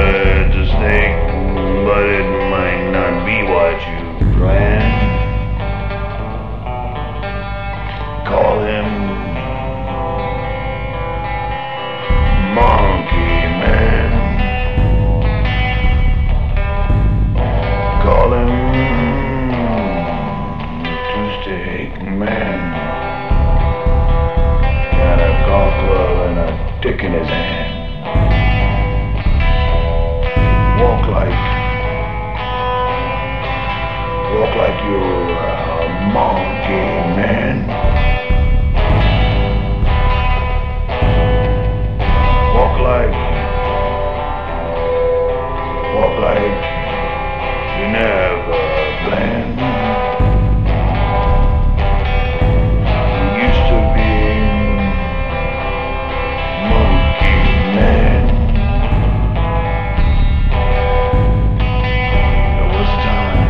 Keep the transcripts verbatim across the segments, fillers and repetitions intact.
it's a snake, but it might not be what you planned. Call him Monkey Man. Call him Two-Stick Man. Got a golf club and a dick in his hand. Walk like, walk like you're a monkey man. Walk like, walk like you never planned. You used to be monkey man. There was a time,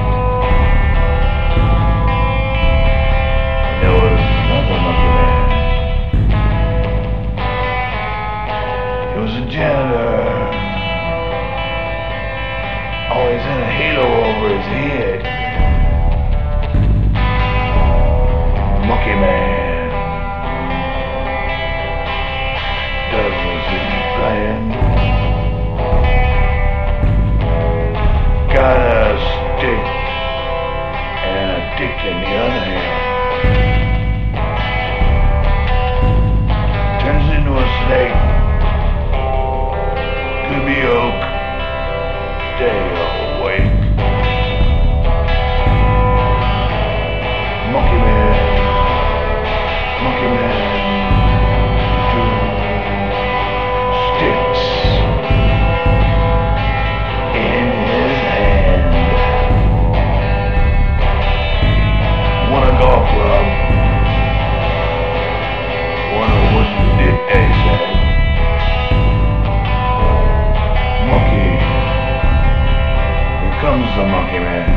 there was another monkey man. He was a janitor, always had a halo over his head. Monkey Man does as he planned. Got a stick and a dick in the other hand. Turns into a snake. Could be oak. Stay awake. Monkey Man, Monkey Man, two sticks in his hand. One a golf club, one a wooden dick, eh, say. Monkey, here comes the Monkey Man.